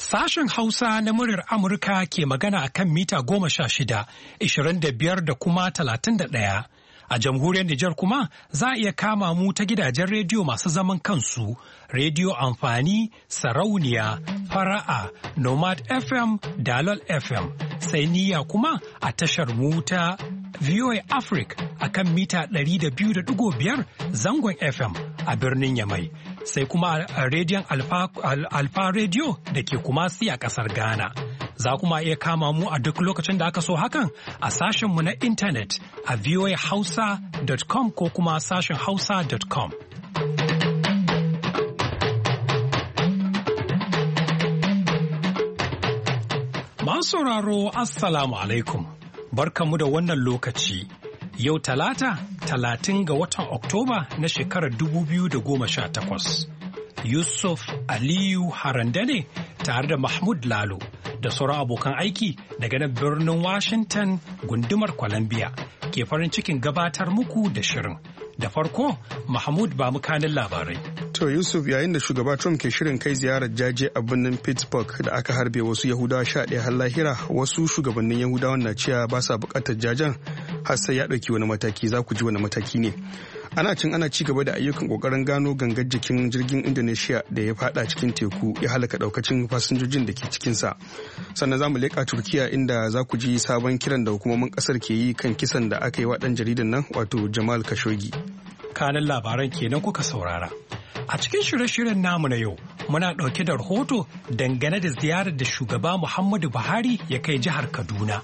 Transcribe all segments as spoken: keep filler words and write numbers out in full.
Sashen Hausa na muryar Amurka ke magana a kan mita goma sha shida, ishirin da biyar da kuma talatin da ɗaya. A jamhuriyar Nijar kuma za a iya kama mu ta gidajen rediyo masu zaman kansu, rediyo amfani, sarauniya, fara'a, Nomad F M, Dalol F M, sai niyya kuma a tashar mu ta V O A Africa a kan mita ɗari da biyu da ɗigo biyar zangon F M a birnin Yamai. Sai kuma a rediyon Alfa, Alfa Radio da ke Kumasi a ƙasar Ghana. Za kuma iya kama mu a duk lokacin da aka so hakan a sashenmu na intanet a voa hausa dot com ko kuma sashen hausa dot com. Masu sauraro, Assalamu alaikum. Barkanmu da wannan lokaci. Yau Talata, talatin ga watan Oktoba na shekarar dubu biyu da goma sha takwas. Yusuf Aliyu Haranda ne tare da Mahmud Lalo da sauran abokan aiki daga nan birnin Washington gundumar Columbia ke farin cikin gabatar muku da shirin. Da farko, Mahmud ba mu kanin labarai. To Yusuf, yayin da shugaba Trump ke shirin kai ziyarar jaje a birnin Pittsburgh da aka harbe wasu Yahudawa sha ɗaya har lahira, wasu shugabannin Yahudawan na cewa ba sa buƙatar jajen har sai ya ɗauki wani mataki. Za ku ji wani mataki ne. Ana cin ana ci gaba da ayyukan ƙoƙarin gano gangar jikin jirgin Indonesia da ya faɗa cikin teku ya halaka ɗaukacin fasinjojin da ke cikinsa. Sannan za mu leƙa Turkiya inda za ku ji sabon kiran da hukumomin ƙasar ke yi kan kisan da aka yi wa ɗan jaridan nan wato Jamal Khashoggi. Kanin labaran kenan kuka saurara. A cikin shirye-shiryen namu na yau, muna ɗauke da rahoto dangane da ziyarar da shugaba Muhammadu Buhari ya kai jihar Kaduna.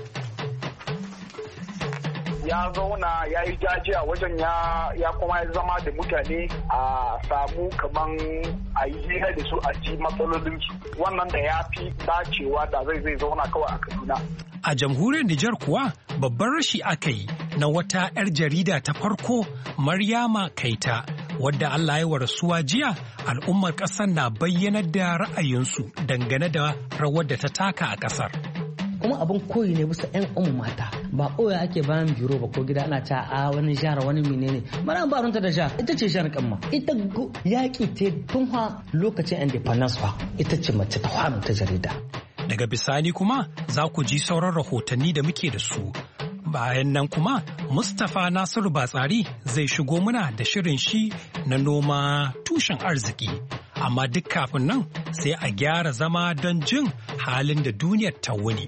Ya zauna ya yi jaji a wajen ya kuma ya zama da mutane a samu kaman a yi hira da su a ji matsalolinsu. Wannan da ya fi dacewa da zai zai zauna kawai a Kaduna. A jamhuriyar Nijar kuwa babban rashi aka yi na wata 'yar jarida ta farko Maryama Kaita. Wadda Allah ya wa rasuwa jiya, al'ummar ƙasar na bayyanar da ra'ayinsu dangane da rawar da ta taka a ƙasar. Kuma abin koyi ne bisa 'yan umu mata, ba koya ake bayan biro ba ko gida ana ta a wani jara wani menene mana ba runta da sha ita ce shan kanma ita yaƙi ta tun lokacin independence fa ita ce mace ta hana ta jarida. Daga bisani kuma za ku ji sauran rahotanni da muke da su. Bayan nan kuma Mustapha Nasiru Batsari zai shigo muna da shirin shi na noma tushen arziki. Amma duk kafin nan sai a gyara zama don jin halin da duniyar ta wuni.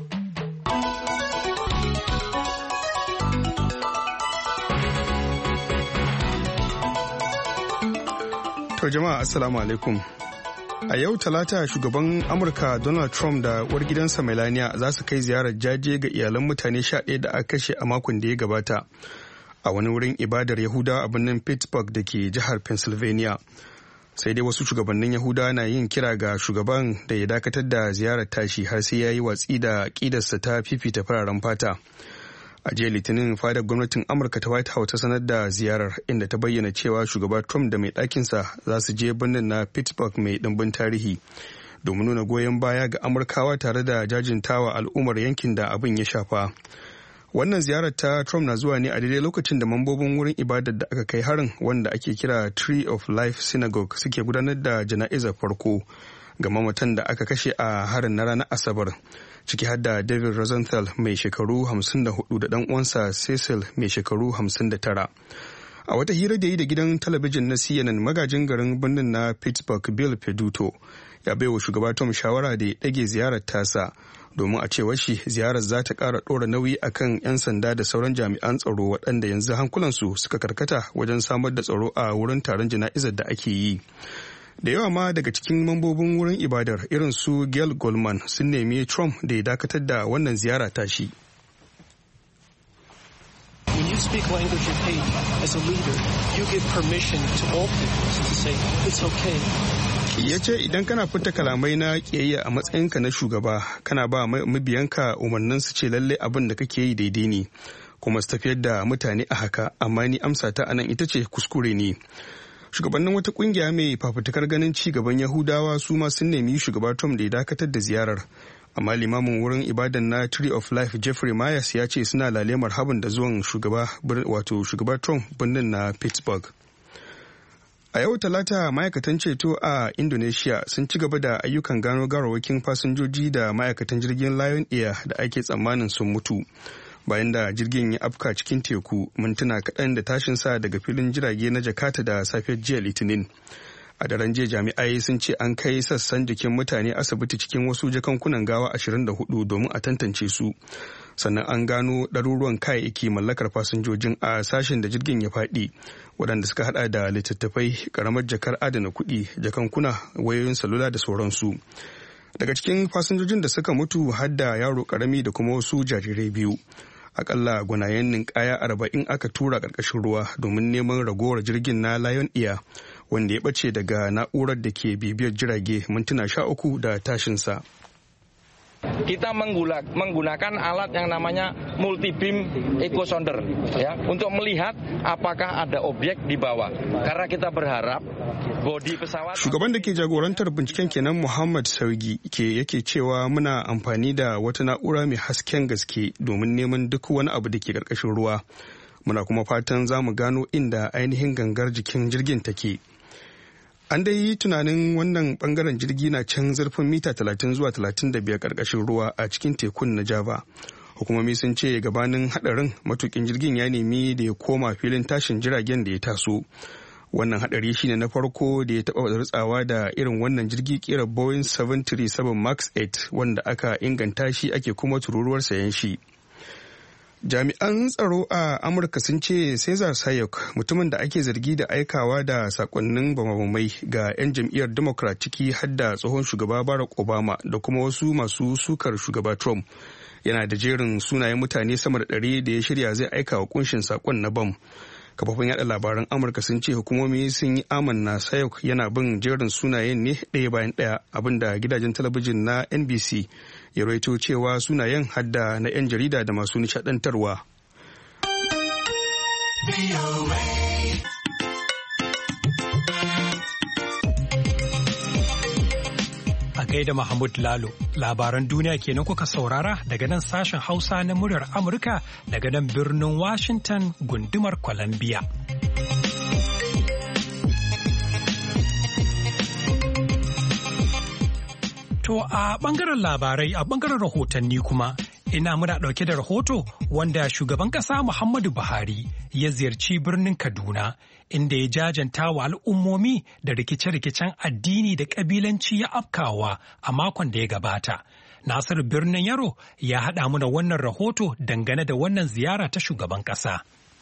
To jama'a assalamu alaikum. A yau Talata shugaban Amurka Donald Trump da uwar gidansa Melania za su kai ziyarar jaje ga iyalan mutane sha ɗaya da aka kashe a makon da ya gabata a wani wurin ibadar Yahudawa a birnin Pittsburgh da ke jihar Pennsylvania. Sai dai wasu shugabannin Yahudawa na yin kira ga shugaban da ya dakatar da ziyarar tashi har sai ya yi watsi da ƙidarsa ta fifita fararen fata. A jiya Litinin fadar gwamnatin Amurka ta White House ta sanar da ziyarar inda ta bayyana cewa shugaba Trump da mai ɗakinsa za su je birnin na Pittsburgh mai ɗimbin tarihi domin nuna goyon baya ga Amurkawa tare da jajintawa al'ummar yankin da abin ya shafa. Wannan ziyarar ta Trump na zuwa ne a daidai lokacin da mambobin wurin ibadar da aka kai harin wanda ake kira Tree of Life Synagogue suke gudanar da jana'izar farko ga mamatan da aka kashe a harin na ranar Asabar. Ciki har da David Rosenthal mai shekaru hamsin da hudu da ɗan uwansa Cecil mai shekaru hamsin da tara. A wata hira da yi da gidan talabijin na C N N magajin garin birnin na Pittsburgh Bill Peduto ya baiwa shugaba Trump shawara da ya ɗage ziyarar tasa domin a cewar shi ziyarar za ta ƙara ɗora nauyi akan 'yan sanda da sauran jami'an tsaro waɗanda yanzu hankulansu suka karkata wajen samar da tsaro a wurin taron jana'izar da ake yi. Da yawa ma daga cikin mambobin wurin ibadar irin su Gail Goldman sun nemi Trump da ya dakatar da wannan ziyara tashi. When you speak language of hate as a leader, you give permission to all people to say it's okay. Ya ce idan kana fita kalamai na kiyayya a matsayinka na shugaba, kana ba mabiyanka umarnin su ce lalle abin da kake yi daidai ne, kuma su tafiyar da mutane a haka, amma ni amsa ta anan ita ce kuskure ne. Shugabannin wata kungiya mai fafutukar ganin ci gaban Yahudawa su ma sun nemi shugaba Trump da ya dakatar da ziyarar. Amma limamin wurin ibadan na Tree of Life Jeffrey Myers ya ce suna lalemar habin da zuwan shugaba wato shugaba Trump birnin na Pittsburgh. A yau talata ma'aikatan ceto a Indonesia sun ci gaba da ayyukan gano gawarwakin fasinjoji da ma'aikatan jirgin Lion Air da ake tsammanin sun mutu. Bayan da jirgin ya afka cikin teku mintuna kaɗan da tashinsa daga filin jirage na Jakarta da safiyar jiya Litinin. A daren jiya jami'ai sun ce an kai sassan jikin mutane asibiti cikin wasu jakankunan gawa ashirin da hudu domin a tantance su. Sannan an gano ɗaruruwan kayayyaki mallakar fasinjojin a sashen da jirgin ya faɗi, waɗanda suka hada da littattafai, ƙaramar jakar adana kuɗi, jakankuna, wayoyin salula da sauransu. Daga cikin fasinjojin da suka mutu har da yaro ƙarami da kuma wasu jarirai biyu. Akalla gwanayen ninkaya arba'in aka tura ƙarƙashin ruwa domin neman ragowar jirgin na Lion Air, wanda ya ɓace daga na'urar da ke bibiyar jirage mintuna sha uku da tashinsa. Kita menggunakan alat yang namanya multi-beam echo sounder ya untuk melihat apakah ada objek di bawah. Karena kita berharap bodi pesawat. Shugaban da ke jagorantar binciken kenan Muhammad Saugi ke yake cewa muna amfani da wata na'ura mai hasken gaske domin neman duk wani abu da ke karkashin ruwa. Muna kuma fatan za mu gano inda ainihin gangar jikin jirgin take. An dai yi tunanin wannan bangaren jirgi na can zurfin mita talatin zuwa talatin da biyar karkashin ruwa a cikin tekun na Java. Hukumomi sun ce gabanin hadarin matukin jirgin ya nemi da ya koma filin tashin jiragen da ya taso. Wannan hadari shine na farko da ya taba rutsawa da irin wannan jirgi kera Boeing seven thirty-seven max eight wanda aka inganta shi ake kuma tururuwar sayan shi. Jami'an tsaro a Amurka sun ce Cesar Sayok, mutumin da ake zargi da aikawa da sakonnin bamabamai ga 'yan jam'iyyar Democrat ciki har da tsohon shugaba Barack Obama da kuma wasu masu sukar shugaba Trump, yana da jerin sunayen mutane sama da ɗari da ya shirya zai aika wa kunshin sakon na bam. Kafofin yada labaran Amurka sun ce hukumomi sun yi amanna Sayok yana bin jerin sunayen ne ɗaya bayan ɗaya, abinda gidajen talabijin na N B C ya rawaito cewa sunayen hadda na 'yan jarida da masu nishadantarwa. A gaida Mahmud Lalo, labaran duniya kenan kuka saurara daga nan sashen Hausa na muryar Amurka daga nan birnin Washington gundumar Columbia. To a bangaren labarai, a bangaren rahotanni kuma, ina muna ɗauke da rahoto wanda shugaban ƙasa Muhammadu Buhari ya ziyarci birnin Kaduna, inda ya jajanta wa al'ummomi da rikice-rikicen addini da ƙabilanci ya afkawa a makon da ya gabata. Nasiru Birnin Yaro ya haɗa muna wannan rahoto dangane da wannan ziyara ta shugaban ƙasa.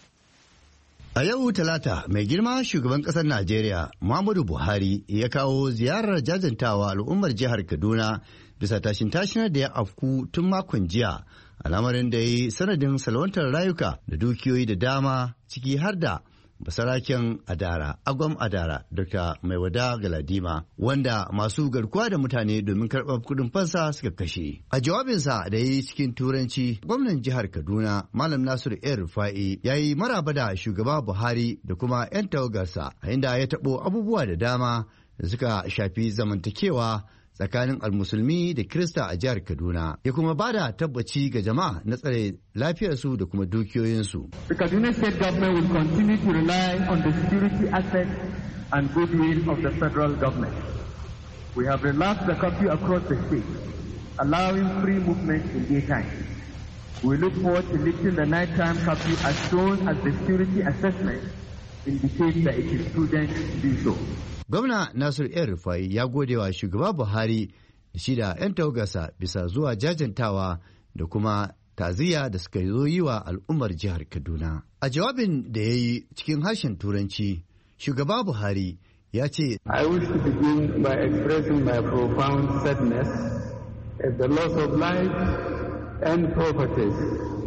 A yau Talata, mai girma shugaban ƙasar Najeriya Muhammadu Buhari ya kawo ziyarar jajantawa al'ummar jihar Kaduna bisa tashin tashinar da ya afku tun makon jiya, al'amarin da ya yi sanadin salwantar rayuka da dukiyoyi da dama, ciki har da basaraken Adara, Agwam Adara, Dokta Maiwada Galadima, wanda masu garkuwa da mutane domin karɓar kuɗin fansa suka kashe. A jawabinsa da ya yi cikin Turanci, gwamnan jihar Kaduna, Malam Nasiru El Rufai, ya yi maraba da shugaba Buhari da kuma 'yan tawagarsa, a inda ya taɓo abubuwa da dama da suka shafi zamantakewa tsakanin almusulmi da Kirista a jihar Kaduna, ya kuma ba da tabbaci ga jama'a na tsare lafiyarsu da kuma dukiyoyinsu. The Kaduna State government will continue to rely on the security assets and goodwill of the federal government. We have relaxed the curfew across the state, allowing free movement in daytime. We look forward to lifting the nighttime curfew as soon as the security assessment indicates that it is prudent to do so. Gwamna Nasiru El Rufai ya gode wa shugaba Buhari da shi da 'yan tawagarsa bisa zuwa jajantawa da kuma ta'aziyya da suka zo yi wa al'ummar jihar Kaduna. A jawabin da ya yi cikin harshen Turanci, shugaba Buhari ya ce, I wish to begin by expressing my profound sadness at the loss of life and properties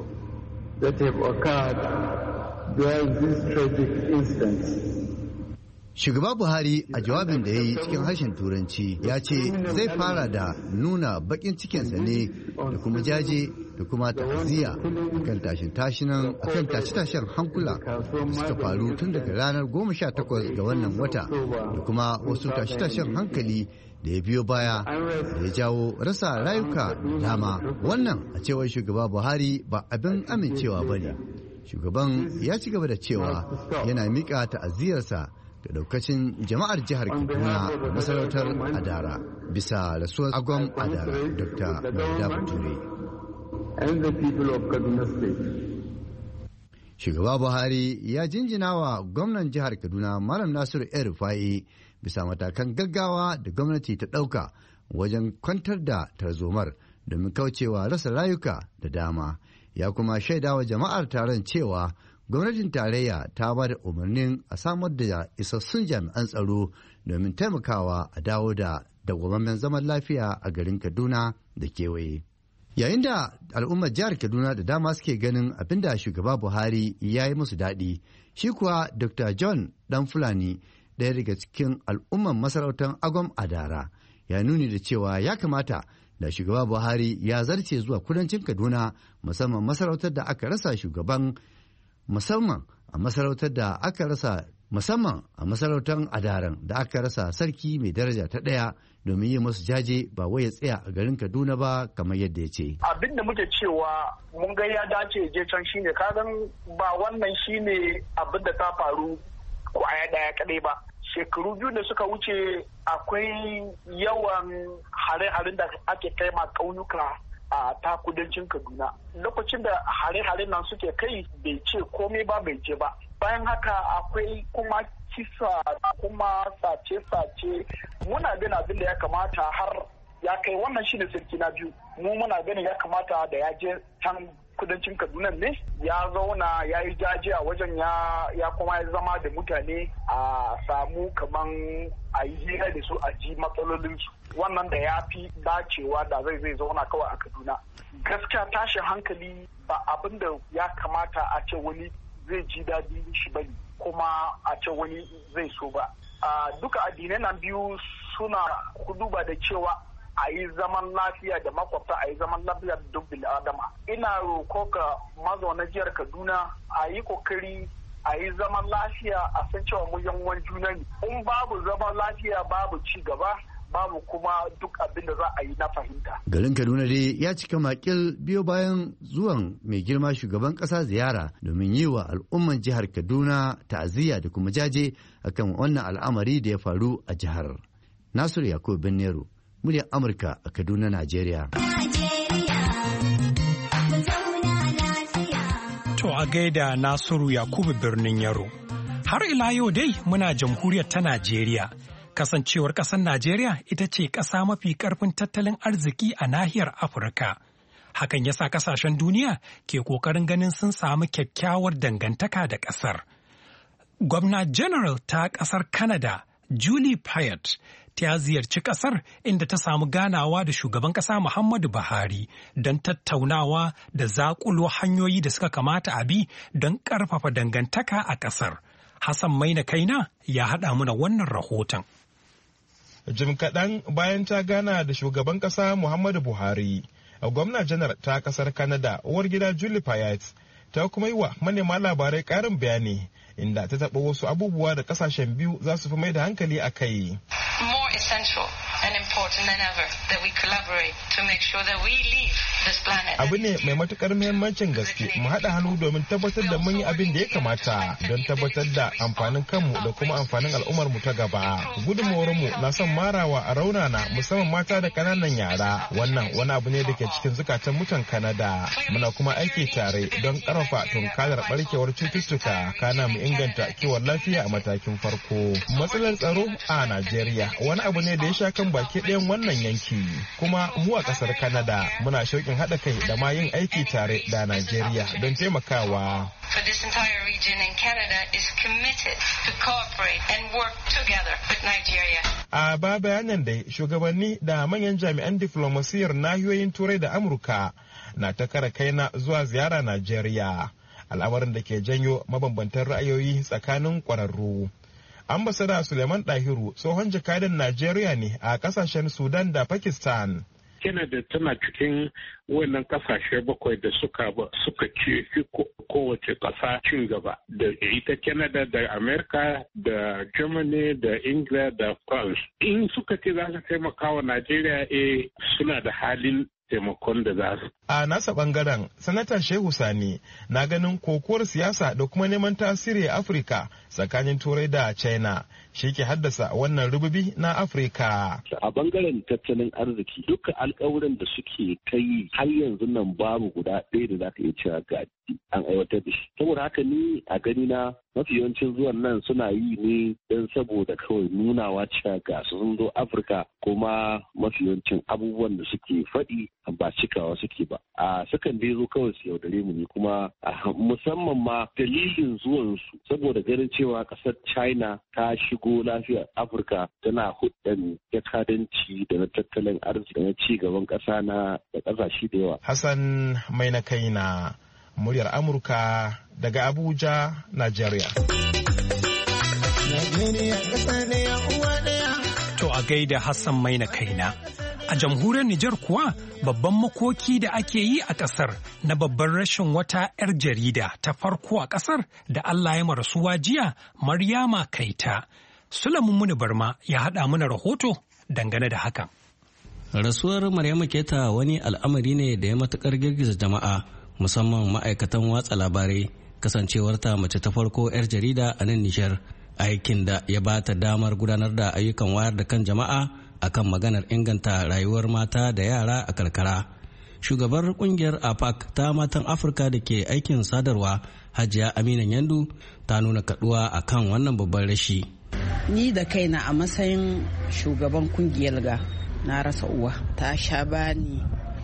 that have occurred during this tragic instance. Shugaba Buhari a jawabin da ya yi cikin harshen Turanci ya ce zai fara da nuna bakin cikinsa ne da kuma jaje da kuma ta'aziyya kan tashin tashinan akan tashi-tashin hankula da suka faru tun daga ranar goma sha takwas ga wannan wata da kuma wasu tashi-tashin hankali da ya biyo baya da ya jawo rasa rayuka dama. Wannan a cewar shugaba Buhari ba abin amincewa ba ne. Shugaban ya ci gaba da cewa yana miƙa ta'aziyarsa da daukacin jama'ar jihar Kaduna da masarautar Adara bisa rasuwar Agwam Adara Dokta Maida Bature. And the people of Kaduna State. Shugaba Buhari ya jinjina wa gwamnan jihar Kaduna Malam Nasiru El-Rufai bisa matakan gaggawa da gwamnati ta ɗauka wajen kwantar da tarzomar domin kaucewa rasa rayuka da dama. Ya kuma shaidawa jama'ar taron cewa gwamnatin tarayya ta ba da umarnin a samar da isassun jami'an tsaro domin taimakawa a dawo da dawwammamen zaman lafiya a garin Kaduna da kewaye. Yayin da al'ummar jihar Kaduna da dama suke ganin abin da shugaba Buhari ya yi musu daɗi, shi kuwa Dokta John Dan Fulani, ɗaya daga cikin al'ummar masarautar Agwam Adara, ya nuni da cewa ya kamata da shugaba Buhari ya zarce zuwa kudancin Kaduna, musamman masarautar da aka rasa shugaban musamman a masarautar da aka rasa musamman a masarautar Adaran da aka rasa sarki mai daraja ta ɗaya domin yi masu jaje ba wai ya tsaya a garin Kaduna ba kamar yadda ya ce. Abin da muke cewa mun ga ya dace je can shine kagan ba wannan shine abin da ta faru kwaya daya kadai ba. Shekaru biyu da suka wuce akwai yawan hare-haren da ake kai ma ƙauyuka a ta kudancin Kaduna. Lokacin da hare-haren nan suke kai bai ce komai ba bai je ba. Bayan haka akwai kuma kisa kuma sace-sace, muna ganin abin da ya kamata har ya kai wannan shine sarki na biyu. Mu muna ganin ya kamata da ya je can kudancin Kaduna ne ya zauna ya yi jaje a wajen ya kuma ya zama da mutane a samu kaman a yi hira da su a ji matsalolinsu. Wannan da ya fi dacewa da zai zai zauna kawai a Kaduna. Gaskiya tashin hankali ba abin da ya kamata a ce wani zai ji daɗi shi bane kuma a ce wani zai so ba. Duka addinai nan biyu suna duba da cewa a yi zaman lafiya da makwabta, a yi zaman lafiya da duk bil'adama. Ina roko ga mazauna jihar Kaduna a yi kokari a yi zaman lafiya, a san cewa mu yan juna ne. In babu zaman lafiya babu ci gaba, babu kuma duk abin da za a yi na fahimta. Garin Kaduna dai ya cika makil biyo bayan zuwan mai girma shugaban kasa ziyara domin yi wa al'umman jihar Kaduna ta'aziyya da kuma jaje akan wannan al'amari da ya faru a jihar. Nasiru Yakubu Bennero, muryar Amurka a Kaduna, Najeriya. To a gaida Nasiru Yakubu birnin Yaro. Har ila yau dai muna jamhuriyar ta Najeriya. Kasancewar ƙasar Najeriya ita ce ƙasa mafi ƙarfin tattalin arziki a nahiyar Afirka. Hakan yasa ƙasashen duniya ke ƙoƙarin ganin sun samu kyakkyawar dangantaka da ƙasar. Gwamna General ta ƙasar Canada, Julie Payette, ta ziyarci ƙasar inda ta samu ganawa da shugaban ƙasa Muhammadu Buhari don tattaunawa da zaƙulo hanyoyi da suka kamata a bi don ƙarfafa dangantaka a ƙasar. Hassan Maina Kaina ya haɗa mana wannan rahoton. Jim kaɗan bayan ta gana da shugaban ƙasa Muhammadu Buhari, gwamna janar ta ƙasar Canada, uwar gida Julie Payette, ta kuma yi wa manema labarai ƙarin bayani inda ta taɓa wasu abubuwa da ƙasashen biyu za su fi mai da hankali a kai. More essential and important than ever that we collaborate to make sure that we leave this planet. Abu ne mai matukar muhimmancin gaske mu haɗa hannu domin tabbatar da mun yi abin da ya kamata don tabbatar da amfanin kanmu da kuma amfanin al'ummar mu ta gaba. Gudunmawar mu na son marawa a raunana musamman mata da ƙananan yara. Wannan wani abu ne da ke cikin zukatan mutan Canada. Muna kuma aiki tare don ƙarfafa tunkarar barkewar cututtuka kana mu inganta kiwon lafiya a matakin farko. Matsalar tsaro a Najeriya wani abu ne da ya sha kan baki ɗayan wannan yanki, kuma mu a ƙasar Canada muna shauƙin haɗa kai da ma yin aiki tare da Najeriya don taimakawa. For this entire region and Canada is committed to cooperate and work together with Nigeria. A ba bayanan dai shugabanni da manyan jami'an diflomasiyyar nahiyoyin Turai da Amurka na ta kara kaina zuwa ziyara Najeriya, al'amarin da ke janyo mabambantan ra'ayoyi tsakanin ƙwararru. Ambasada Suleiman Dahiru tsohon jakadan Najeriya ne a kasashen Sudan da Pakistan. Canada tana cikin wannan kasashe bakwai da suka suka ci kowace kasa cin gaba, da ita Canada da America da Germany da Ingila da France. In suka ce za su taimaka wa Najeriya, eh suna da halin taimakon da za su. A nasa bangaren sanata Shehu Sani na ganin kokuwar siyasa da kuma neman tasiri a Afirka tsakanin Turai da China shi ke haddasa wannan rububi na Afirka. A bangaren tattalin arziki duka alkawuran da suke kai har yanzu nan babu guda ɗaya da za ka iya cewa ga an aiwatar da shi. Saboda haka ni a gani na mafi yawancin zuwan nan suna yi ne don saboda kawai nunawa cewa ga sun zo Afirka kuma mafi yawancin abubuwan da suke faɗi ba cikawa suke ba. A sukan dai zo kawai su yaudare mu ne kuma musamman ma dalilin zuwan su saboda ganin cewa ƙasar China ta shigo lafiyar Afirka tana hudan jakadanci da na tattalin arziki da na ci gaban ƙasa na da ƙasashe da yawa. Hassan mai na kaina muryar Amurka daga Abuja, Najeriya. To a gaida Hassan mai na kaina. A jamhuriyar Nijar kuwa babban makoki da ake yi a ƙasar na babban rashin wata 'yar jarida ta farko a ƙasar da Allah ya marasuwa jiya Maryama Kaita. Sulaiman Muni Barma ya haɗa mana rahoto dangane da hakan. Rasuwar Maryama Kaita wani al'amari ne da ya matuƙar girgiza jama'a musamman ma'aikatan watsa labarai kasancewarta mace ta farko 'yar jarida a nan Nijar aikin da ya ba ta damar gudanar da ayyukan wayar da kan jama'a akan maganar inganta rayuwar mata da yara a karkara. Shugabar kungiyar A P A C ta matan Afirka da ke aikin sadarwa Hajiya Amina Yandu ta nuna kaduwa akan wannan babban rashi. Ni da kaina a matsayin shugaban kungiyar ga na rasa uwa ta sha bani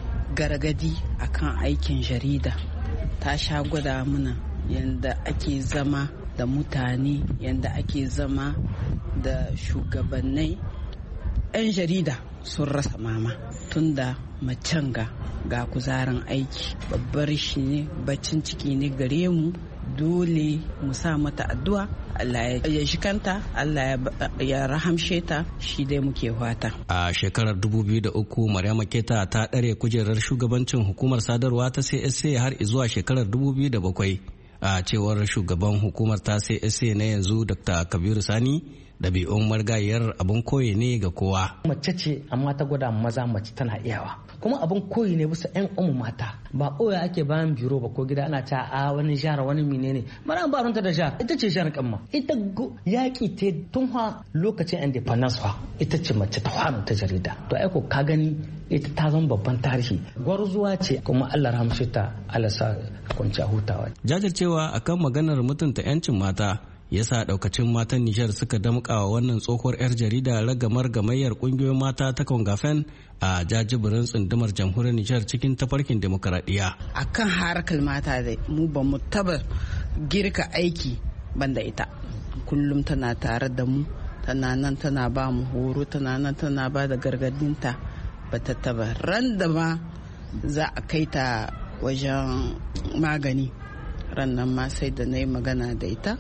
gargadi akan aikin jarida, ta sha gwada mana yadda ake zama da mutane, yadda ake zama da shugabannai. 'Yan jarida sun rasa mama tunda macen ga ga kuzarin aiki babbar shi ne, baccin ciki ne gare mu, dole mu sa mata addu'a Allah ya shikanta, Allah ya rahamshe ta, shi dai muke fata. A shekarar dubu biyu da uku Maryama Keta ta ɗare kujerar shugabancin hukumar sadarwa ta C S A har zuwa shekarar dubu biyu da bakwai. A cewar shugaban hukumar ta C S A na yanzu Dr. Kabiru Sani, ɗabi'un margayiyar abin koyi ne ga kowa. Mace ce amma ta gwada maza mace tana iyawa. Kuma abin koyi ne bisa 'yan umu mata. Ba oya ake bayan biro ba ko gida ana ta a wani jara wani menene. Mara ba runta da ja. Ita ce jar kamma. Ita yaƙi ta tun ha lokacin independence fa. Ita ce mace ta fara ta jarida. To ai ko ka gani ita ta zama babban tarihi. Gwarzuwa ce kuma Allah rahamshe ta, Allah sa kwanciya hutawa. Jajircewa akan maganar mutunta 'yancin mata yasa daukacin matan Nijar suka damƙa wa wannan tsohuwar 'yar jarida ragamar gamayyar kungiyoyin mata ta Kongafen a jajibirin tsundumar jamhuriyar Nijar cikin tafarkin demokaradiyya. Akan harkar mata dai mu ba mu taba girka aiki banda ita. Kullum tana tare da mu, tana nan tana ba mu horo, tana nan tana ba da gargadinta, ba ta taba ran da ma za a kai ta wajen magani, ran nan ma sai da na yi magana da ita.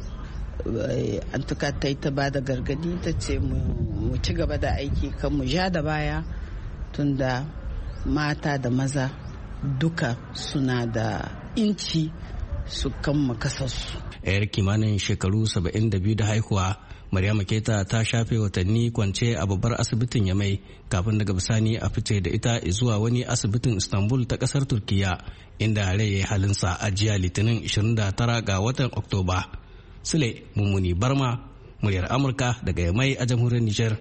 An tuka ta yi ta ba da gargadi, ta ce mu ci gaba da aiki kan mu ja da baya tunda mata da maza duka suna da inci su kan kasarsu. Yar kimanin shekaru saba'in da biyu da haihuwa, Maryama Keta ta shafe watanni kwance a babbar asibitin Yamai kafin daga bisani a fice da ita zuwa wani asibitin Istanbul ta kasar Turkiya inda rai ya halinsa a jiya Litinin ishirin da tara ga watan Oktoba. Sule Mummuni Barma, muryar Amurka daga Yamai a jamhuriyar Nijar.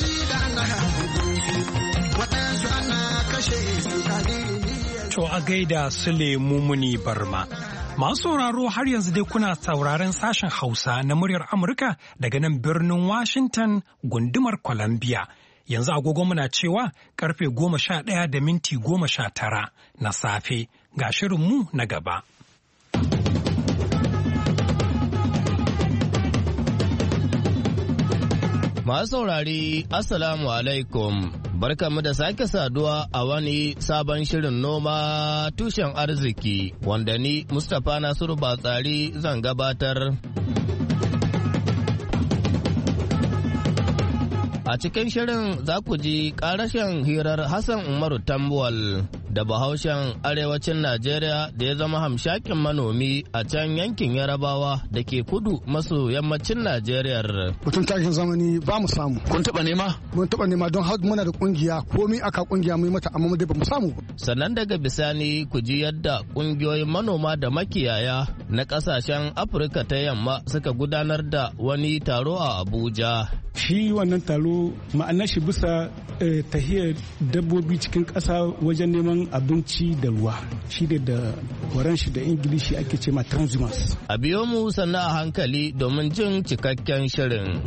To a gaida Sule Mummuni Barma. Masu sauraro har yanzu dai kuna sauraron sashen Hausa na muryar Amurka daga nan birnin Washington gundumar Columbia. Yanzu agogo muna cewa karfe goma sha ɗaya da minti goma sha tara na safe ga shirinmu na gaba. Masu saurari, Assalamu alaikum, barkamu da sake saduwa a wani sabon shirin noma tushen arziki wanda ni Mustapha Nasiru Batsari zan gabatar. A cikin shirin za ku ji ƙarashin hirar Hassan Umaru Tambuwal da bahaushen arewacin Najeriya da ya zama hamshakin manomi a can yankin Yarabawa da ke kudu maso yammacin Najeriya. Mutum takin zamani ba mu samu. Kun taba nema? Mun taba nema don har muna da kungiya komai aka kungiya mu mata amma mu dai ba mu samu. Sannan daga bisani ku ji yadda kungiyoyin manoma da makiyaya na kasashen Afirka ta yamma suka gudanar da wani taro a Abuja. Shi wannan taro ma'anar shi bisa tahiyar dabbobi cikin ƙasa wajen neman abinci da ruwa shi da waran shi da ingilishi ake ce ma transhumance. A biyo mu sannan a hankali domin jin cikakken shirin.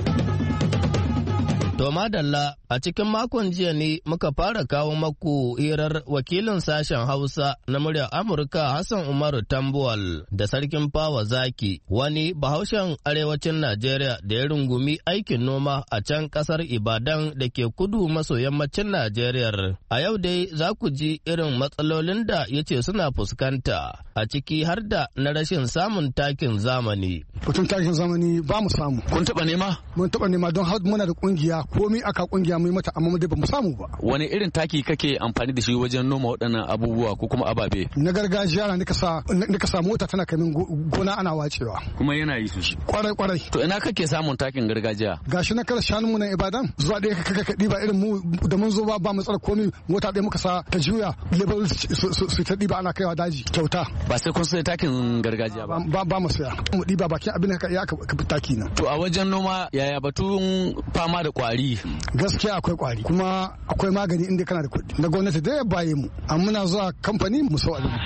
To madalla a cikin makon jiya ne muka fara kawo maku hirar wakilin sashen Hausa na muryar Amurka Hassan Umaru Tambuwal da sarkin Fawa Zaki wani bahaushen arewacin Najeriya da ya rungumi aikin noma a can kasar Ibadan da ke kudu maso yammacin Najeriya. A yau dai za ku ji irin matsalolin da ya ce suna fuskanta a ciki har da na rashin samun takin zamani. Mutum takin zamani ba mu samu. Kun taba nema? Mun taba nema don har muna da kungiya komai aka kungiya mu mata amma dai ba mu samu ba. Wani irin taki kake amfani da shi wajen noma waɗannan abubuwa ko kuma ababe? Na gargajiya na nika sa nika sa mota tana kai min gona ana wacewa. Kuma yana yi su. Kwarai kwarai. To ina kake samun takin gargajiya? Gashi na kar shanun mu na Ibadan zuwa ɗaya ka kaka kadi ba irin mu da mun zo ba ba mu tsara komai mota ɗaya muka sa ta juya lebar su ta diba ana kaiwa daji kyauta. Ba sai kun sai takin gargajiya ba. Ba ba mu saya. Mu diba bakin abin da ya ka taki na. To a wajen noma yaya batun fama da kwari? Gaskiya akwai kwari kuma akwai magani inda kana da kuɗi na gwamnati da ya baye mu amma muna zuwa kamfani mu sau abin.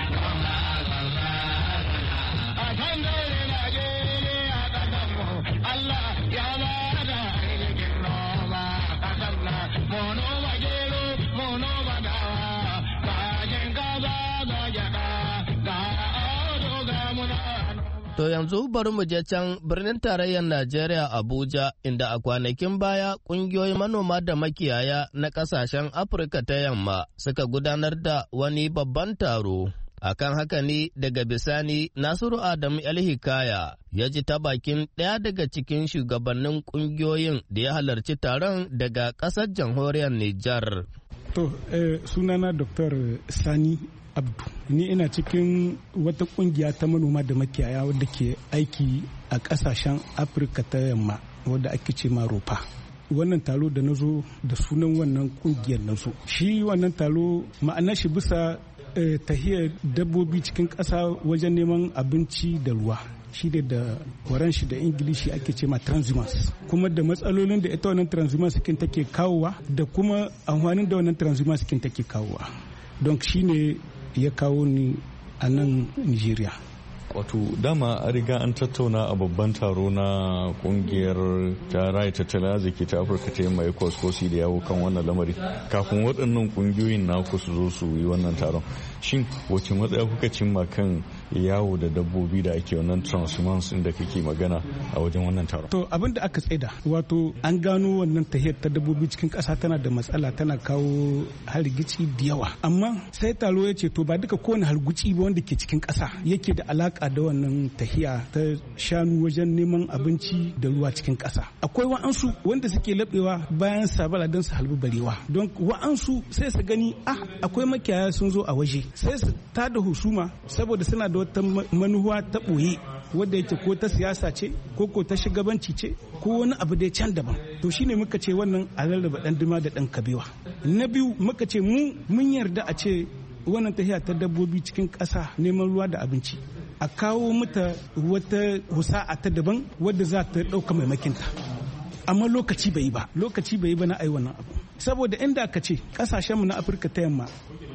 To yanzu bari mu je can birnin tarayyar Najeriya Abuja inda a kwanakin baya kungiyoyin manoma da makiyaya na kasashen Afirka ta yamma suka gudanar da wani babban taro. Akan haka ne daga bisani Nasiru Adamu El-Hikaya ya ji ta bakin ɗaya daga cikin shugabannin kungiyoyin da ya halarci taron daga ƙasar jamhuriyar Nijar. To eh, sunana Doktor Sani Abdu. Ni ina cikin wata kungiya ta manoma da makiyaya wadda ke aiki a kasashen Afirka ta yamma wadda ake ce ma ropa. Wannan taro da na zo da sunan wannan kungiyar na zo. Shi wannan taro ma'anar shi bisa eh, tahiyar dabbobi cikin ƙasa wajen neman abinci da ruwa. Shi da da waran shi da ingilishi ake ce ma transhumance kuma da matsalolin da ita wannan transhumance kin take kawowa da kuma amfanin da wannan transhumance kin take kawowa. Don shi ne ya kawo ni a nan Nigeria. Wato dama a riga an tattauna a babban taro na kungiyar ta raya tattalin arziki ta Afirka ta yamma ECOWAS ko da yawo kan wannan lamari kafin waɗannan kungiyoyin naku su zo su yi wannan taron. Shin wace matsaya kuka cimma kan yawo da dabbobi da ake wannan transhumance da kake magana a wajen wannan taron? To abin da aka tsaida wato an gano wannan tahiyar ta dabbobi cikin ƙasa tana da matsala tana kawo hargitsi da yawa amma sai taro ya ce to ba duka kowane hargitsi ba wanda ke cikin ƙasa yake da alaka da wannan tahiya ta shanu wajen neman abinci da ruwa cikin ƙasa. Akwai wa'ansu wanda suke laɓewa bayan sabala don su halbi barewa don wa'ansu sai su gani ah akwai makiyaya sun zo a waje sai su tada husuma saboda suna da wata manuwa ta ɓoye wadda yake ko ta siyasa ce ko ko ta shugabanci ce ko wani abu da can daban to shine muka ce wannan a rarraba ɗan dima da ɗan kabewa. Na biyu muka ce mu mun yarda a ce wannan tahiya ta dabbobi cikin ƙasa neman ruwa da abinci a kawo mata wata husa'a ta daban wadda za ta ɗauka maimakinta amma lokaci bai yi ba lokaci bai yi ba na ai wannan abu saboda inda aka ce ƙasashenmu na Afirka ta yamma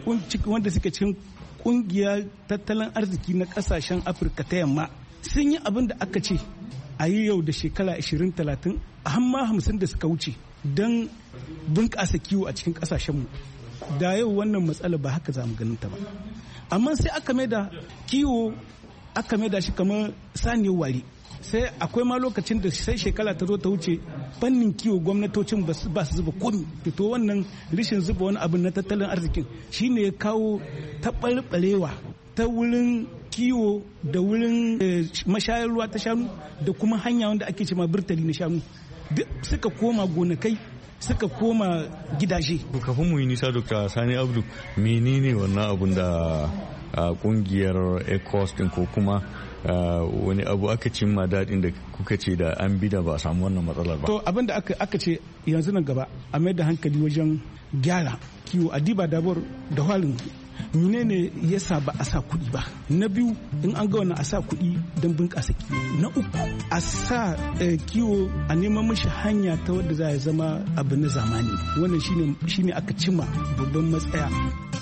wanda suke cikin ƙungiyar tattalin arziki na ƙasashen Afirka ta yamma sun yi abin da aka ce a yi yau da shekara ashirin talatin har ma hamsin da suka wuce don bunƙasa kiwo a cikin ƙasashenmu da yau wannan matsala ba haka za mu ganin ta ba amma sai aka mai da kiwo aka mai da shi kamar saniyar wari sai akwai ma lokacin da sai shekara ta zo ta wuce fannin kiwo gwamnatocin ba su zuba komi to wannan rishin zuba wani abu na tattalin arzikin shine ya kawo taɓarɓarewa ta wurin kiwo da wurin mashayar ruwa ta shanu da kuma hanya wanda ake ce ma birtali na shanu duk suka koma gonakai suka koma gidaje. Kafin mu yi nisa Dr. Sani Abdu, menene wannan abun da kungiyar ECOWAS din ko kuma wani abu aka cimma daɗin da kuka ce da an bi da ba a samu wannan matsalar ba? To abin da aka ce yanzu nan gaba a mai da hankali wajen gyara kiwo a diba dabar da halin menene yasa ba a sa kuɗi ba. Na biyu in an ga wannan a sa kuɗi don bunƙasa kiwo. Na uku a sa kiwo a neman mashi hanya ta wadda za a zama abu na zamani. Wannan shine shine aka cimma babban matsaya.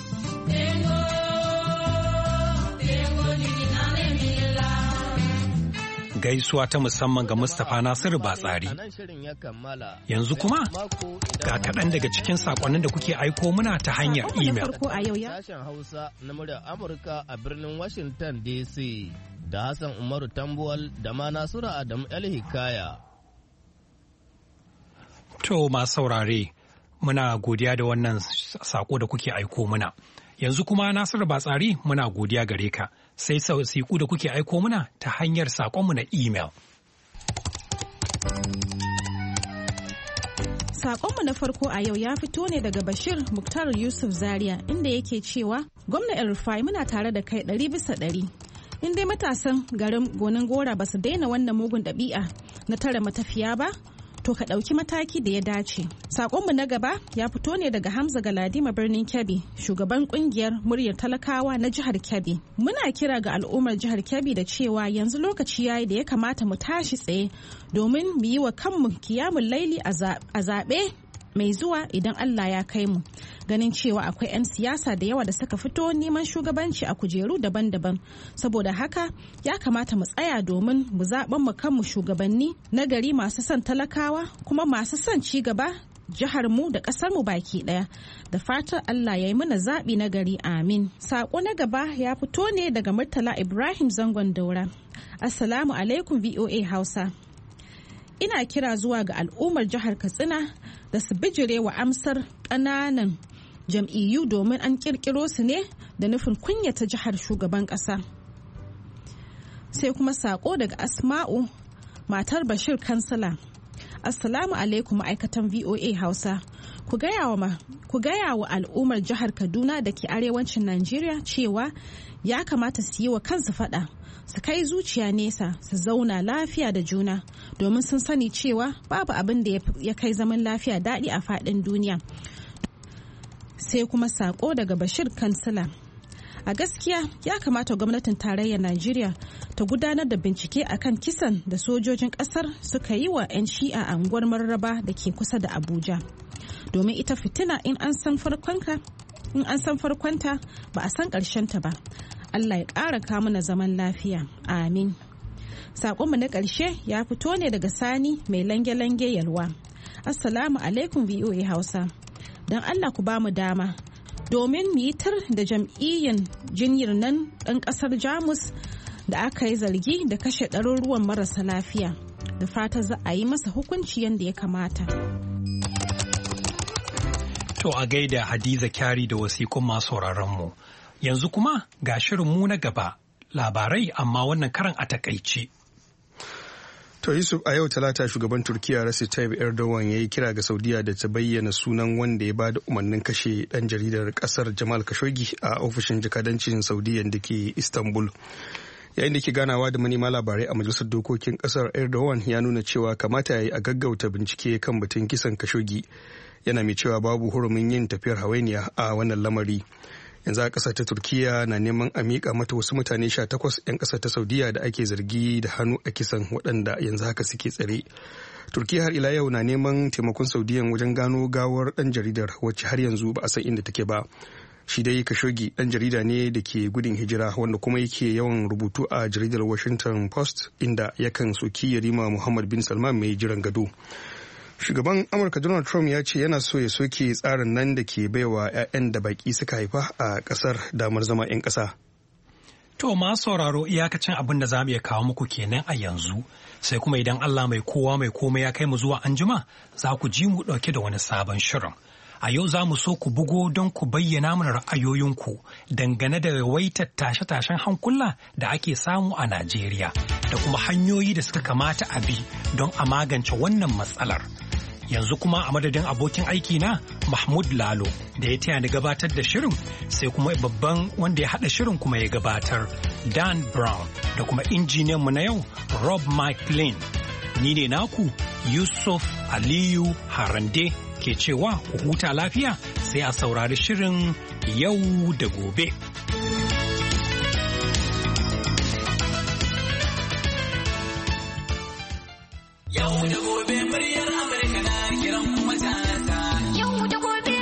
Gaisuwa ta musamman ga Mustapha Nasiru Batsari. Yanzu kuma ga kaɗan daga cikin saƙonnin da kuke aiko muna ta hanyar imel. Sashen Hausa na muryar Amurka a birnin Washington D C da Hassan Umaru Tambuwal da ma Nasiru Adamu El Hikaya. To masu saurare muna godiya da wannan saƙo da kuke aiko muna. Yanzu kuma Nasiru Batsari muna godiya gare ka. Sai sauƙi da kuke aiko muna ta hanyar saƙonmu na email. Saƙonmu na farko a yau ya fito ne daga Bashir Muktar Yusuf Zaria inda yake cewa gwamna El Rufai muna tare da kai ɗari bisa ɗari. In dai matasan garin gonin gora ba su daina wannan mugun ɗabi'a na tare matafiya ba, to ka ɗauki mataki da ya dace. Saƙonmu na gaba ya fito ne daga Hamza Galadima birnin Kebbi, shugaban ƙungiyar muryar talakawa na jihar Kebbi. Muna kira ga al'ummar jihar Kebbi da cewa yanzu lokaci yayi da ya kamata mu tashi tsaye domin mu yi wa kanmu kiyamun laili a zaɓe mai zuwa idan Allah ya kai mu. Ganin cewa akwai 'yan siyasa da yawa da suka fito neman shugabanci a kujeru daban-daban. Saboda haka ya kamata mu tsaya domin mu zaɓen mu kanmu shugabanni na gari masu son talakawa kuma masu son ci gaba jihar mu da ƙasar mu baki ɗaya. Da fatan Allah ya yi mana zaɓi na gari, amin. Saƙo na gaba ya fito ne daga Murtala Ibrahim Zangon Daura. Assalamu alaikum V O A Hausa. Ina kira zuwa ga al'ummar jihar Katsina da su bijire wa amsar ƙananan jam'iyyu domin an ƙirƙiro su ne da nufin kunyata jihar shugaban ƙasa. Sai kuma saƙo daga Asma'u matar Bashir Kansala. Assalamu alaikum ma'aikatan V O A Hausa. Ku gaya wa al'ummar jihar Kaduna da ke arewacin Najeriya cewa ya kamata su yi wa kansu faɗa. Su kai zuciya nesa su zauna lafiya da juna domin sun sani cewa babu abin da ya kai zaman lafiya daɗi a faɗin duniya. Sai kuma saƙo daga Bashir Kansila. A gaskiya ya kamata gwamnatin tarayyar Najeriya ta gudanar da bincike akan kisan da sojojin ƙasar suka yi wa 'yan shi'a a unguwar Mararraba da ke kusa da Abuja. Domin ita fitina in an san farkonta ba a san ƙarshenta ba. Allah ya ƙara kamuna zaman lafiya. Amin. Saƙonmu na ƙarshe ya fito ne daga Sani mai lange-lange yalwa. Assalamu alaikum V O A Hausa. Don Allah ku ba mu dama domin mu yi tar da jam'iyyar jinyar nan ɗan ƙasar Jamus da aka yi zargi da kashe ɗaruruwan marasa lafiya. Da fata za a yi masa hukunci yadda ya kamata. To a gaida Hadiza Kyari da wasiƙun masu mu. Yanzu kuma ga shirinmu na gaba, labarai amma wannan karan a takaice. To Yusuf, a yau talata shugaban Turkiyya Recep Tayyip Erdogan ya yi kira ga Saudiya da ta bayyana sunan wanda ya bada umarnin kashe ɗan jaridar ƙasar Jamal Khashoggi a ofishin jakadancin Saudiya da ke Istanbul. Yayin da ke ganawa da manema labarai a majalisar dokokin ƙasar, Erdogan ya nuna cewa kamata ya yi a gaggauta bincike kan batun kisan Khashoggi. Yana mai cewa babu hurumin yin tafiyar hawainiya a wannan lamari. Yanzu a ƙasar ta Turkiyya na neman a miƙa mata wasu mutane sha takwas 'yan ƙasar ta Saudiya da ake zargi da hannu a kisan waɗanda yanzu haka suke tsare. Turkiyya har ila yau na neman taimakon Saudiyan wajen gano gawar ɗan jaridar wacce har yanzu ba a san inda take ba. Shi dai Khashoggi ɗan jarida ne da ke gudun hijira wanda kuma yake yawan rubutu a jaridar Washington Post inda yakan soki Yarima Muhammad bin Salman mai jiran gado. Shugaban Amurka Donald Trump ya ce yana so ya soke tsarin nan da ke baiwa 'ya'yan da baki suka haifa a ƙasar damar zama 'yan ƙasa. To ma sauraro iyakacin abin da za mu iya kawo muku kenan a yanzu, sai kuma idan Allah mai kowa mai komai ya kai mu zuwa anjima za ku ji mu ɗauke da wani sabon shirin. A yau za mu so ku bugo don ku bayyana mana ra'ayoyinku dangane da yawaitar tashe-tashen hankula da ake samu a Najeriya da kuma hanyoyi da suka kamata a bi don a magance wannan matsalar. Yanzu kuma a madadin abokin aiki na Mahmud Lalo da ya taya ni gabatar da shirin sai kuma babban wanda ya haɗa shirin kuma ya gabatar Dan Brown da kuma injiniyan mu na yau Rob McLean. Ni ne naku Yusuf Aliyu Harande ke cewa ku huta lafiya sai a saurari shirin yau da gobe. Yau da